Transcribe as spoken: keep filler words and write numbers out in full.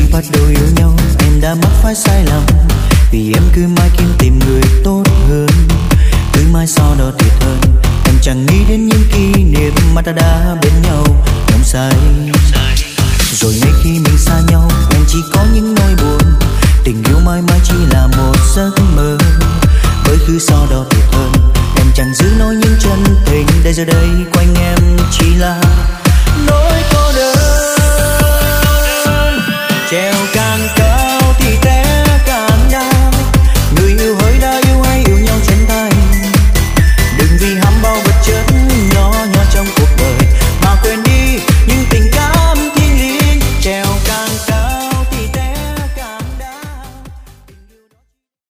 bắt đầu yêu nhau em đã mắc phải sai lầm, vì em cứ mãi kiếm tìm người tốt hơn, cứ mãi sau đó thiệt hơn. Em chẳng nghĩ đến những kỷ niệm mà ta đã bên nhau không sai. Rồi ngay khi mình xa nhau em chỉ có những nỗi buồn, tình yêu mãi mãi chỉ là một giấc mơ, bởi cứ sau đó thiệt hơn. Em chẳng giữ nổi những chân tình, để giờ đây quanh em chỉ là